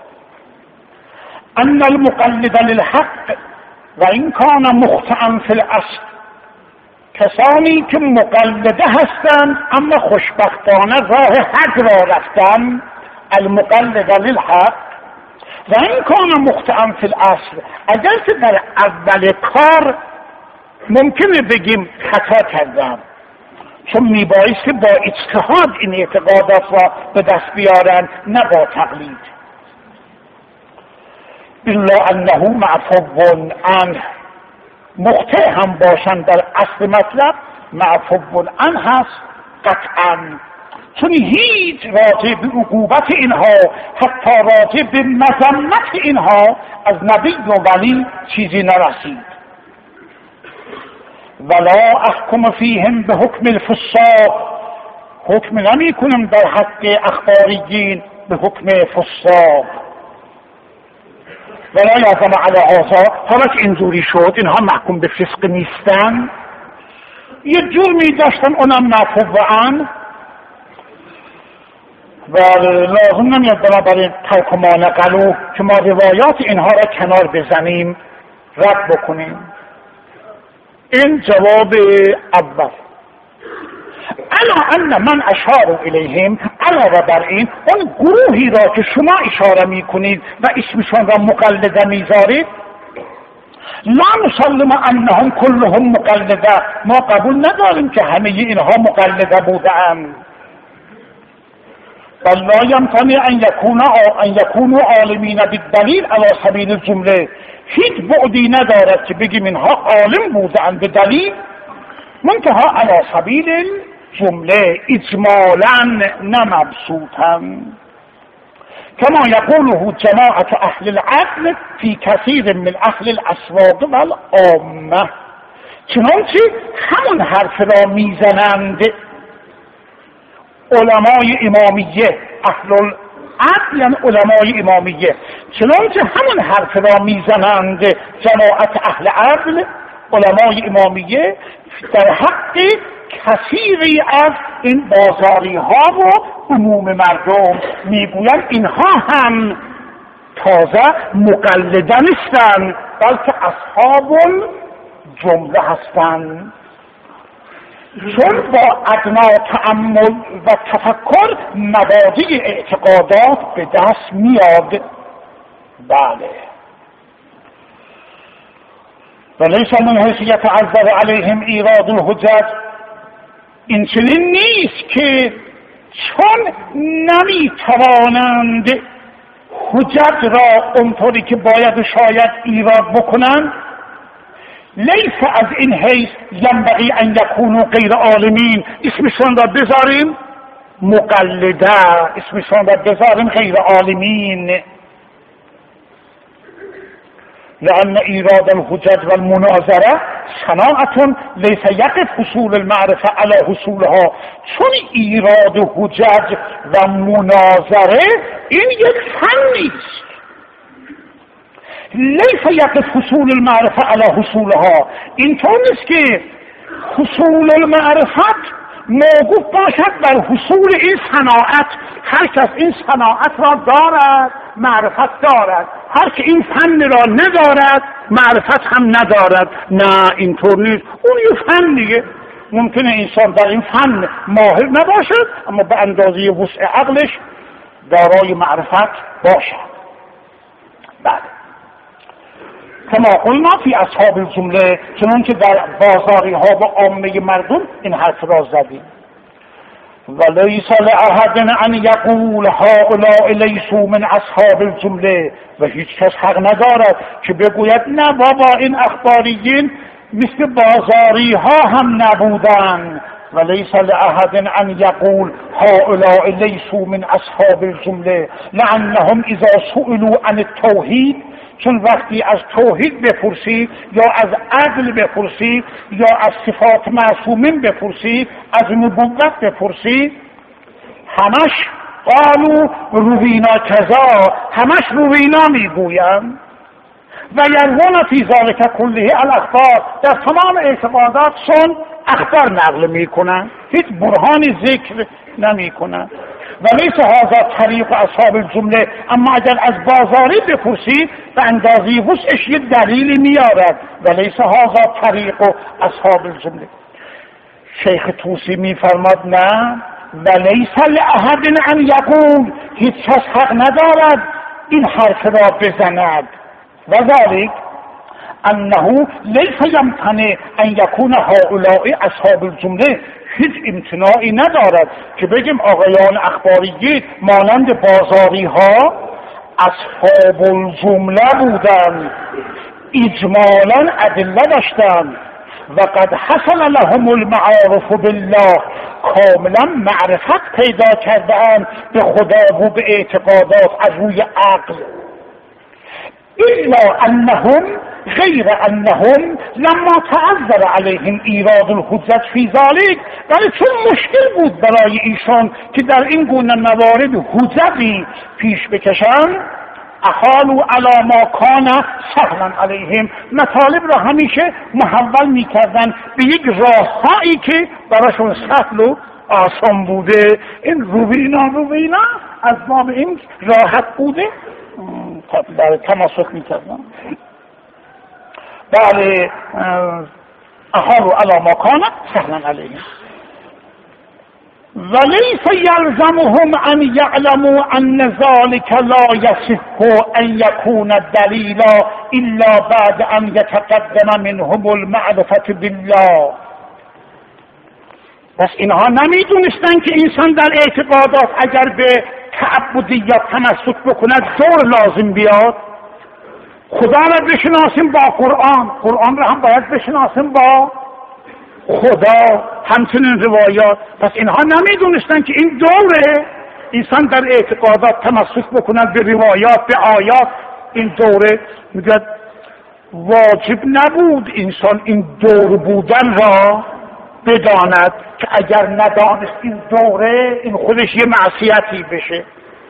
ان المقلد للحق و این کان مخطئا فی الاصل، کسانی که مقلده هستند اما خوشبختانه راه حق را رفتن، المقلد للحق و این کان مخطئا فی الاصل، اگر که در اول کار ممکنه بگیم خطا کردم، چون میبایستی با اجتهاد این اعتقادات را به دست بیارن نه با تقلید. الا انه معفو عنه، مخطئ هم باشن در اصل مطلب معفو عنه هست قطعا، چون هیچ راجع به عقوبت اینها حتی راجع به مذمت اینها از نبی و ولی چیزی نرسید. ولا احکم فیهم به حکم الفساق، حکم نمی کنم در حق اخباریین به حکم فساق. ولا یعظم علی هذا، حالا که اینجوری شد اینها محکوم به فسق نیستن، یه جرمی داشتن اونم معفو عنه و لازم نمیاد بنابراین ترک ما نقلو که ما روایات اینها را کنار بزنیم رد بکنیم. این جواب اول. الا ان من اشار الیهم، علاوه بر این اون گروهی را که شما اشاره میکنید و اسمشون را مقلده میذارید، لا نسلم انهم كلهم مقلده، ما قبول نداریم که همه اینها مقلده بودند. بل لا يمتنع ان يكونوا عالمین بالدلیل علی سبیل الجمله، هیچ بعدی ندارد که بگیم اینها عالم بودند به دلیل، منتها علی سبیل الجمله اجمالا نمبسوطا، كما يقوله جماعة اهل العقل في كثير من اهل الاسواق والعامه، چنانچه همون حرف را میزنند علمای امامیه، اهل العقل یعنی علمای امامیه، چنانچه همون حرف را میزنند جماعت اهل عقل علمای امامیه در حق کثیری از این بازاری ها و عموم مردم، میگویند اینها هم تازه مقلده نیستند بلکه اصحاب الجمله هستند، چون با ادنا تأمل و تفکر مبادی اعتقادات به دست میاد. بله. ولیس من حیثیت عذر علیهم ایراد الحجج، این چنین نیست که چون نمیتوانند حجج را اونطوری که باید و شاید ایراد بکنند، لیس از این حیث ینبغی ان یکونوا غیر عالمین، اسمشون را بذاریم مقلده، اسمشون را بذاریم غیر عالمین، لأن ایراد الحجج والمناظره صناعة لیس یقف حصول المعرفه علی حصولها، چون ایراد حجج و مناظره این یک فن نیست، لیس یقف حصول المعرفه علی حصولها، اینطور نیست که حصول المعرفت موقوف باشد بر حصول این صناعت، هر کس این صناعت را دارد معرفت دارد، هر که این فن را ندارد معرفت هم ندارد. نه اینطور نیست، اون یه فن دیگه، ممکنه انسان در این فن ماهر نباشد اما به اندازه وسع عقلش دارای معرفت باشد. بعد کما قلنا فی اصحاب الجمله، چنان که در بازاری ها و عامه مردم این حرف را زدیم. ولیس لأحد ان یقول هؤلاء لیسوا من اصحاب الجمله، و هیچ کس حق ندارد که بگوید نه بابا این اخباریین مثل بازاری ها هم نبودن. ولیس لأحد ان یقول هؤلاء لیسوا من اصحاب الجمله لأنهم اذا سئلوا عن التوحید، چون وقتی از توحید بپرسی یا از عدل بپرسی یا از صفات معصومین بپرسی، از نبوت بپرسی، همش قالوا روینا کذا، همش روینا میگویم. و یروون فی ذلک کله الاخبار، در تمام اعتقاداتشون اخبار نقل میکنن، هیچ برهانی ذکر نمیکنن. و لیس هذا طریق اصحاب الجمله، اما اگر از بازاری بپرسی به اندازه وسعش یک دلیلی میارد. و لیس هذا طریق اصحاب الجمله. شیخ طوسی میفرماد نه، و لیس لاحد ان یقول، هیچ کس حق ندارد این حرف را بزند. و ذلك انه لیس یمتنع ان یکون هؤلاء اصحاب الجمله، هیچ امتناعی ندارد که بگیم آقایان اخباریه مانند بازاری ها اصحاب الجمله بودند، اجمالا ادله داشتند و قد حصل لهم المعارف بالله، کاملا معرفت پیدا کردند به خدا و به اعتقادات از روی عقل. الا انهم غیر انهم لما تعذر علیهم ایراد الحجت فی ذلک، ولی چون مشکل بود برای ایشان که در این گونه موارد حجتی پیش بکشند، احالوا علی ما کان سهلا علیهم، مطالب را همیشه محول میکردن به یک راههایی که براشون سهل و آسان بوده. این روینا از باب این راحت بوده برای تماسک میکردن. بله، احالوا علی ما کان سهلا علیهم ولیس یلزمهم ان یعلموا ان ذلك لا یصح ان یکون دلیلا الا بعد ان یتقدم منهم المعرفة بالله. پس اینها نمیدونستن که انسان در اعتقادات اگر به تعبدیات تمسک بکند دور لازم بیاد. خدا را بشناسیم با قرآن، قرآن را هم باید بشناسیم با خدا، همچنین روایات. پس اینها نمیدونستن که این دوره انسان در اعتقادات تمسک بکند به روایات، به آیات. این دوره میگه واجب نبود انسان این دور بودن را بداند که اگر ندانست این دوره این خودش یه معصیتی بشه.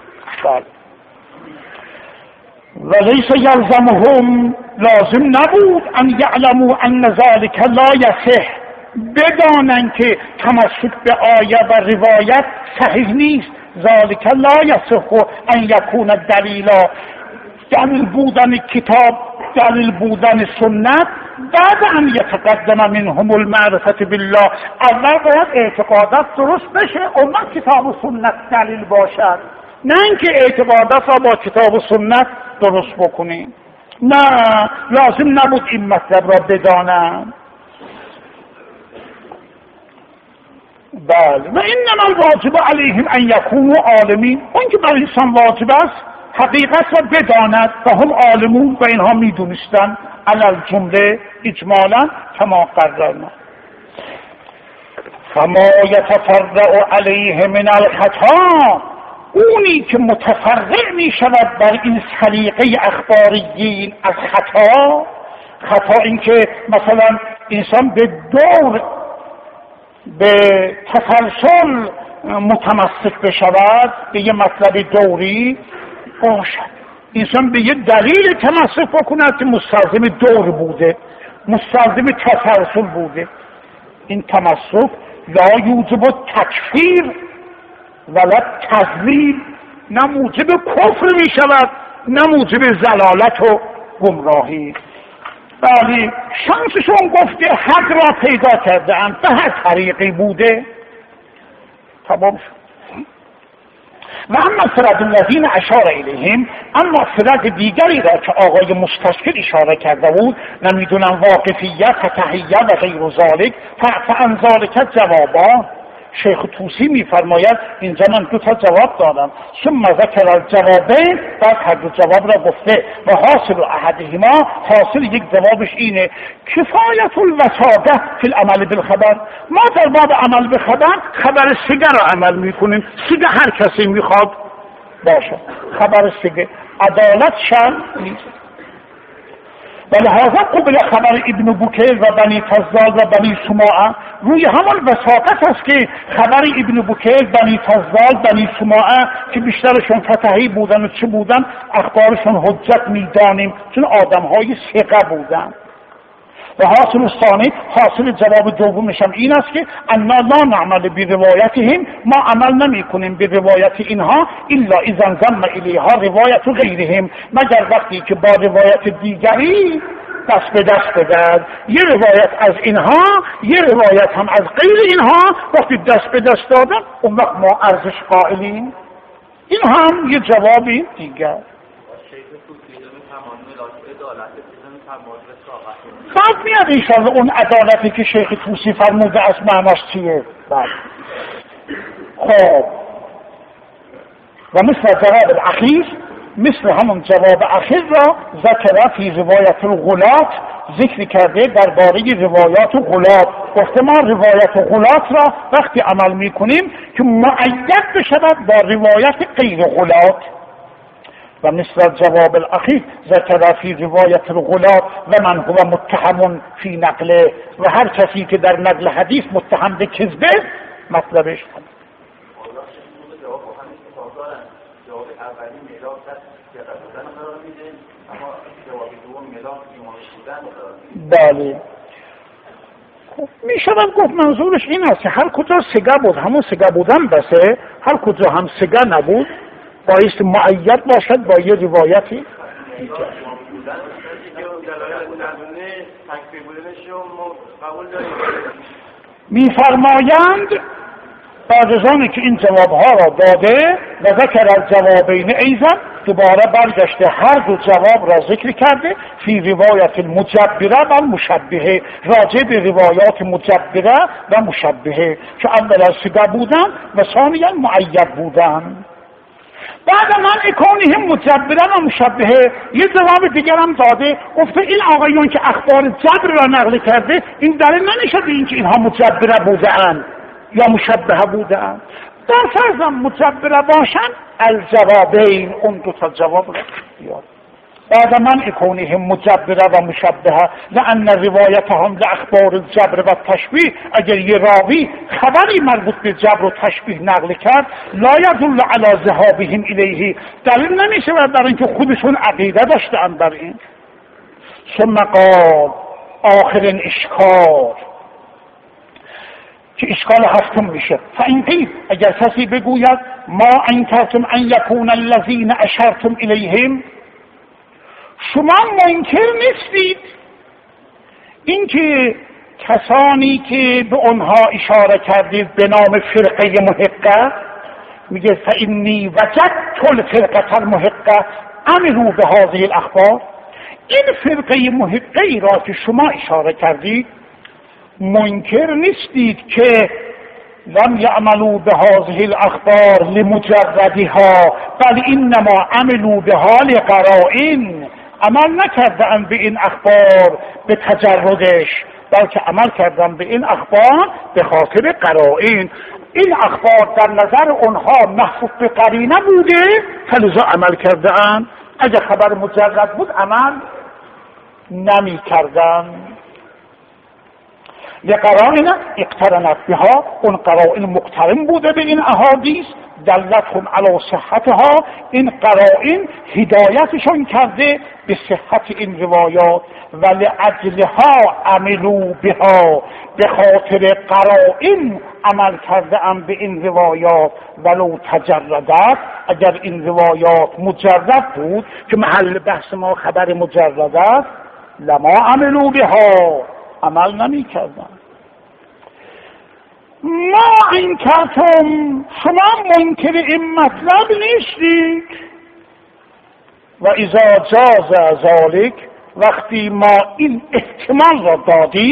ولیس یلزمهم، لازم نبود ان یعلموا ان ذلك لا یصح، بدانن که تمسک به آیه و روایت صحیح نیست. ذلك لا یصح ان یکون دلیلا، دلیل بودن کتاب، دلیل بودن سنت بعد ان یتقدم منهم المعرفة بالله. اول باید اعتقادات درست بشه، اون کتاب و سنت دلیل باشد، نه اینکه اعتقادات را با کتاب و سنت درست بکنیم. نه، لازم نبود این مطلب را بدانم. بله، و انما الواجب علیهم ان یکونوا عالمین، اون که بر انسان واجب است حقیقت را بداند و هم عالمون و اینها میدونستن علی الجمله اجمالا کما قررنا. فما یتفرع علیه من الخطا، اونی که متفرع می شود بر این سلیقه اخباریین از خطا این که مثلا انسان به دور به تسلسل متمسک بشود، به یه مطلب دوری باشد. انسان به یه دلیل تمسک بکند که مستلزم دور بوده، مستلزم تسلسل بوده. این تمسک لا یوجب تکفیر ولا تضلیل، نه موجب کفر می شود نه موجب زلالت و گمراهی. بله، شانسشون گفته حق را پیدا کرده ام، به هر طریقی بوده، تمام شد. و اما فرد الذین اشار الیهم، اما فرد دیگری را که آقای مستشکل اشاره کرده بود، نمیدونم واقفیت، فتحیه و غیر ذالک، فعن ذالک جوابا. شیخ طوسی میفرماید اینجا من دو تا جواب دادم، ثم ذکر الجوابین، بعد هر دو جواب را گفته. و حاصل احدهما، حاصل یک جوابش اینه کفایت الوساطه فی العمل بالخبر. ما در باب عمل به خبر سگه را عمل میکنیم. سگه هر کسی میخواد باشه، خبر سگه عدالت شرط نیست. و لحاظا قبل خبر ابن بکیر و بنی فضال و بنی سماعه، روی همان وثاقت است که خبر ابن بکیر، بنی فضال، بنی سماعه که بیشترشون فتحی بودن و چه بودن اخبارشون حجت میدانیم چون آدم های ثقه بودن. و حاصل ثانی، حاصل جواب دومش هم این است که انا لا نعمل بروایتهم، ما عمل نمی کنیم به روایت اینها الا اذا انضم الیها روایت غیرهم، مگر وقتی که با روایت دیگری دست به دست بدهد. یه روایت از اینها، یه روایت هم از غیر اینها، وقتی دست به دست دادن اون وقت ما ارزش قائلیم. این هم یه جوابی دیگر. بعد میاد انشاءالله اون عدالتی که شیخ طوسی فرموده از معناش چیه. خب و مثل جواب الاخیر، مثل همون جواب اخیر را ذکر فی روایت الغلات، ذکر کرده درباره روایات غلات. گفته ما روایت غلات را وقتی عمل میکنیم که مؤید بشود با روایت غیر غلات. و مثل جواب الاخیر ذکر فی روایت الغلات و من هو متهم فی نقله، و هر کسی که در نقل حدیث متهم به کذبه مطلبش کنه. جواب اولی میلاد دست بودن قرار میده، اما جواب دوم میلاد ایمانش بودن قرار میده. بله. میشود گفت منظورش این است که هر کجا سگه بود همون سگه بودن بسه، هر کجا هم سگه نبود بایست معید باشد با یه روایتی. میفرمایند بعضانی که این جوابها را داده و ذکر از جوابین ایضا، دوباره برگشته هر دو جواب را ذکر کرده فی روایت المجبره و مشبهه، راجع به روایات مجبره و مشبهه که اولا سگه بودن و ثانیا معید بودن. بعد من اکانهم مجبره و مشبهه یه جواب دیگر هم داده، گفته این آقایون که اخبار جبر را نقل کرده این دلیل نمیشه به این که اینها مجبره بودن یا مشبهه بودن. در فرضم مجبره باشن الجوابین، اون دو تا جواب را بیاد. بعد من اکانهم مجبره و مشبهه لان روایتهم لاخبار الجبر و تشبیه، اگر یه راوی خبری مربوط به جبر و تشبیه نقل کرد لا یدل علی ذهابهم الیه، دلیل نمیشه بر اینکه خودشون عقیده داشتن بر این. ثم قال آخرین اشکال که اشکال هفتم میشه، فإن قیل اگر کسی بگوید ما انکرتم ان یکون الذین اشرتم الیهم، شما منکر نیستید اینکه کسانی که به آنها اشاره کردید به نام فرقه محقه، میگه فإنی وجدت الفرقه المحقه عملوا بهذه الاخبار، این فرقه محقه را که شما اشاره کردید منکر نیستید که لم یعملوا بهذه الاخبار لمجردها بل انما عملوا بها لقرائن، عمل نکردن به این اخبار به تجردش بلکه عمل کردن به این اخبار به خاطر قرائن. این اخبار در نظر اونها محفوظ به قرینه بوده فلذا عمل کردن، اگر خبر مجرد بود عمل نمی کردن. لقرائن اقترنت بها، اون قرائن مقترن بوده به این احادیث، دلتهم علی صحتها، این قرائن هدایتشون کرده به صحت این روایات. ولأجلها عملوا بها، به خاطر قرائن عمل کرده ام به این روایات. ولو تجردت، اگر این روایات مجرد بود که محل بحث ما خبر مجرد است، لما عملوا بها، عمل نمی کردن. ما انکرتم، شما منکر این مطلب نیستید. و اذا جاز ذلك، وقتی ما این احتمال را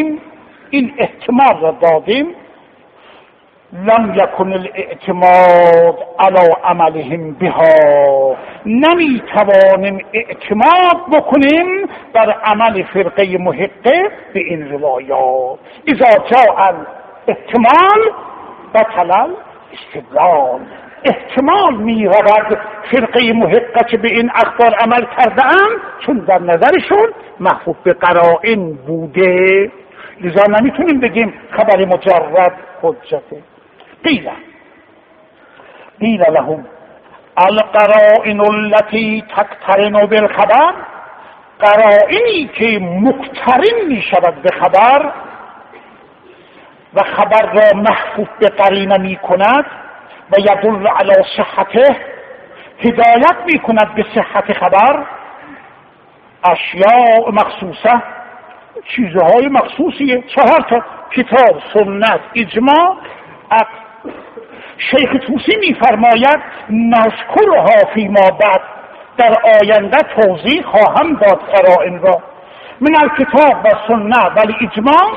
دادیم، لم یکن الاعتماد علی عملهم بها، نمی توانیم اعتماد بکنیم بر عمل فرقه محقه به این روایات. اذا جاء احتمال بطل استدلال، احتمال می رود فرقه محقه که به این اخبار عمل کرده‌اند چون در نظرشون محفوظ به قرائن بوده، لذا نمیتونیم بگیم خبر مجرد حجته. قیل لهم القرائن التي تقترن بالخبر، قرائنی که مقترن می شود به خبر و خبر را محفوظ به قرینه می کند و یدل علی صحته، هدایت می کند به صحت خبر، اشیاء مخصوصه، چیزهای مخصوصیه، 4 تا: کتاب، سنت، اجماع، عقل. شیخ طوسی می فرماید نذکرها فیما بعد، در آینده توضیح خواهم داد قرائن را، من الکتاب و سنت و الاجماع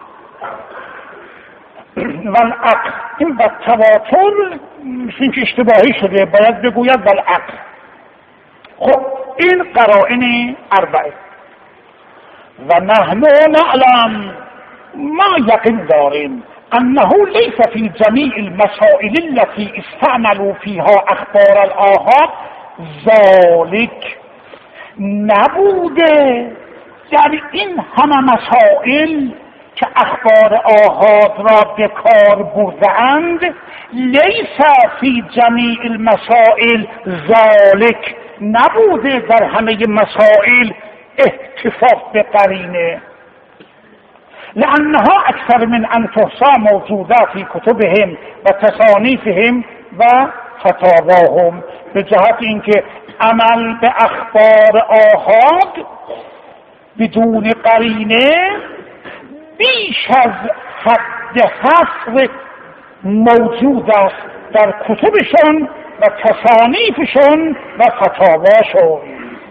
و العقل. این با تواتر مثل که اشتباهی شده، باید بگوید و العقل. خب این قرائن 4. و نحن نعلم، ما یقین داریم، انه لیس فی جمیع المسائل التي استعملوا فيها اخبار الآحاد ذالک، نبوده در این همه مسائل که اخبار آحاد را به کار بردند، لیس فی جمیع المسائل ذالک، نبوده در همه مسائل احتفاظ به قرینه، لأنها اکثر من ان تحصى موجوده فی کتبهم و تصانیفهم و فتاواهم، به جهت اینکه عمل به اخبار آحاد بدون قرینه بیش از حد حصر موجود است در کتبشون و تصانیفشون و فتاواشون.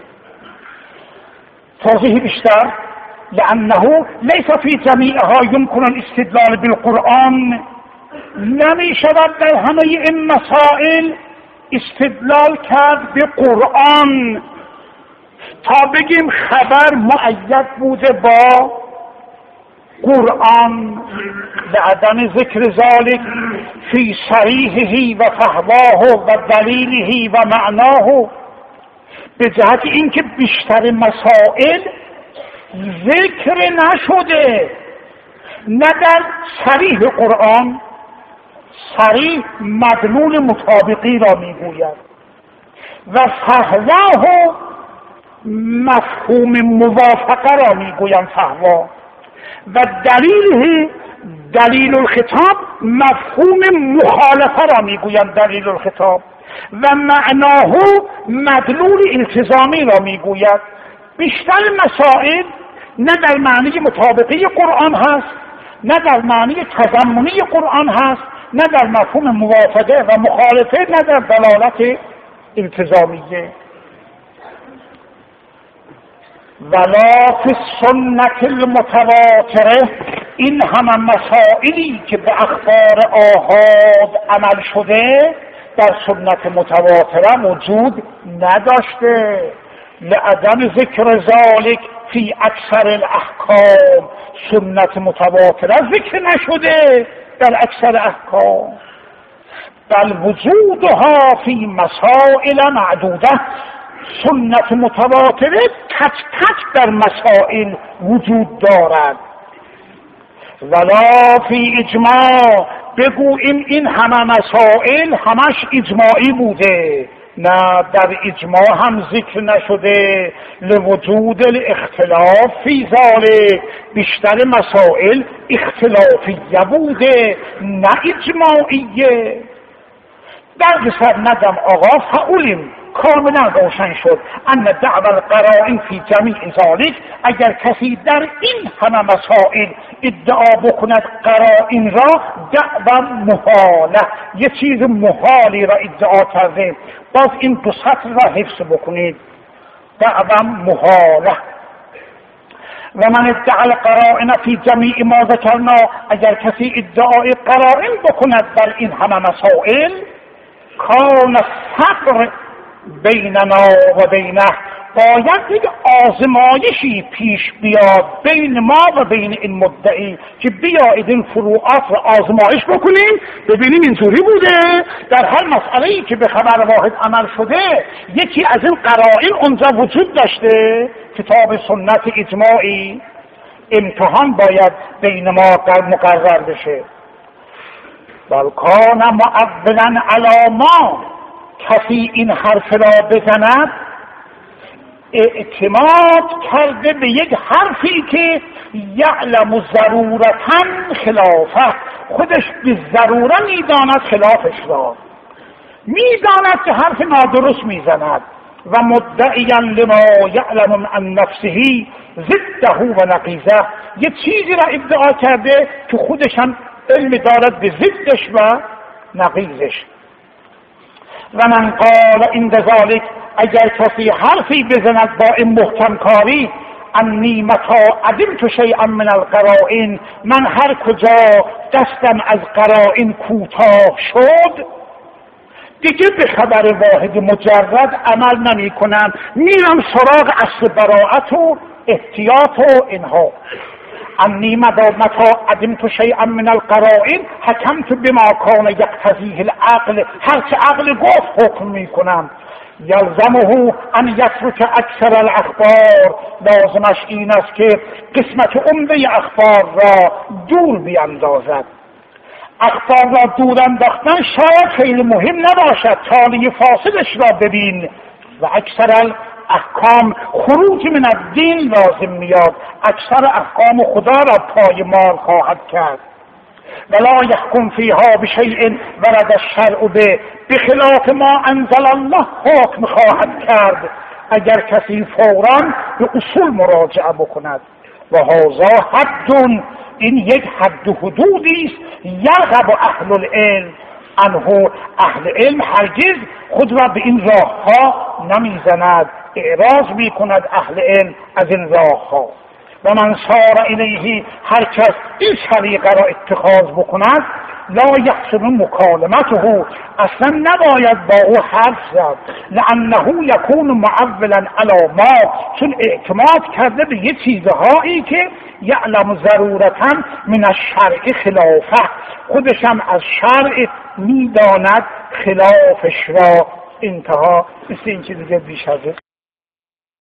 توضیح بیشتر: لأنه لیس فی جمیعها یمکن الاستدلال بالقرآن، نمی شود در همه این مسائل استدلال کرد به قرآن تا بگیم خبر مؤید بوده با قرآن، لعدم ذکر ذلك فی صریحه و فهواه و دلیله و معناه، به جهت اینکه بیشتر مسائل ذکر نشده، نه در صریح قرآن، صریح مدلول مطابقی را میگوید و فهواه مفهوم موافقه را میگویم فهوا، و دلیل دلیل الخطاب مفهوم مخالفه را میگویم دلیل الخطاب، و معناه مدلول التزامی را میگوید. بیشتر مسائل نه در معنی مطابقی قرآن هست، نه در معنی تضمنی قرآن هست، نه در مفهوم موافقه و مخالفه، نه در دلالت التزامیه. ولا فی السنة المتواتره، این همه مسائلی که به اخبار آحاد عمل شده در سنت متواتره وجود نداشته، لعدم ذکر ذالک فی اکثر الاحکام، سنت متواتره ذکر نشده در اکثر احکام، بل وجودها فی مسائل معدوده، سنت متواتره تک تک در مسائل وجود دارد. ولا فی اجماع، بگوییم این همه مسائل همش اجماعی بوده، نه در اجماع هم ذکر نشده، لوجود الاختلاف فی ذالک، بیشتر مسائل اختلافیه بوده نه اجماعیه. در سر ندم آقا فعولیم کاملا روشن شد ان دعوی القرائن فی جمیع ذالک، اگر کسی در این همه مسائل ادعا بکند قرائن را، دعوی محاله، یه چیز محالی را ادعا کرده. باز این 2 سطر را حفظ بکنید، دعوی محاله. و من ادعا القرائن فی جمیع ما ذکرنا، اگر کسی ادعای قرائن بکند در این همه مسائل، کان الصبر بیننا و بینه، باید یک آزمایشی پیش بیاد بین ما و بین این مدعی که بیایید این فروعات رو آزمایش بکنیم ببینیم اینطوری بوده. در هر مسئله‌ای که به خبر واحد عمل شده یکی از این قرائن اونجا وجود داشته، کتاب سنت اجماعی، امتحان باید بین ما مقرر بشه. بل کان معولا علی ما، کسی این حرف را بزند اعتماد کرده به یک حرفی که یعلم ضرورتا خلافه، خودش به ضروره میداند خلافش را، میداند که حرف نادرست میزند و مدعیا لما یعلم عن نفسه ضده و نقیضه، یه چیزی را ادعا کرده که خودش هم علم دارد به ضدش و نقیضش. و من قال عند ذلک، اگر کسی حرفی بزند با این محکم کاری، انی متی عدمت شیئا من القرائن، من هر کجا دستم از قرائن کوتاه شد دیگه به خبر واحد مجرد عمل نمی کنم، میرم سراغ اصل براءت و احتیاط و اینها. انی متی عدمت شیئا من القرائن حکمت بما کان یقتضیه العقل، هرچه عقل گفت حکم میکنم. یلزمه ان یترک اکثر الاخبار، لازمش این است که قسمت عمده اخبار را دور بیاندازد. اخبار را دور انداختن شاید خیلی مهم نباشد، تالی فاصلش را ببین. و اکثر احکام خروج من الدین لازم میاد، اکثر احکام خدا را پایمال خواهد کرد. ولا يحكم فيها بشيء ورد الشرع به، بخلاف ما انزل الله حکم خواهد کرد اگر کسی فوراً به اصول مراجعه بکند. و هذا حد، این یک حد و حدودی است یرغب اهل العلم عنه، اهل علم هرگز خود را به این راهها نمیزند، اعراض میکند اهل علم از این راهها. و من سار الیه، هر کس این طریقه را اتخاذ بکند، لا یحسن مکالمته، اصلا نباید با او حرف زد، لانه یکون معولا علی ما، چون اعتماد کرده به یه چیزهایی که یعلم ضرورتا من الشرع خلافه، خودشم از شرع میداند خلافش را. انتها. مثل این که دیگه بیش از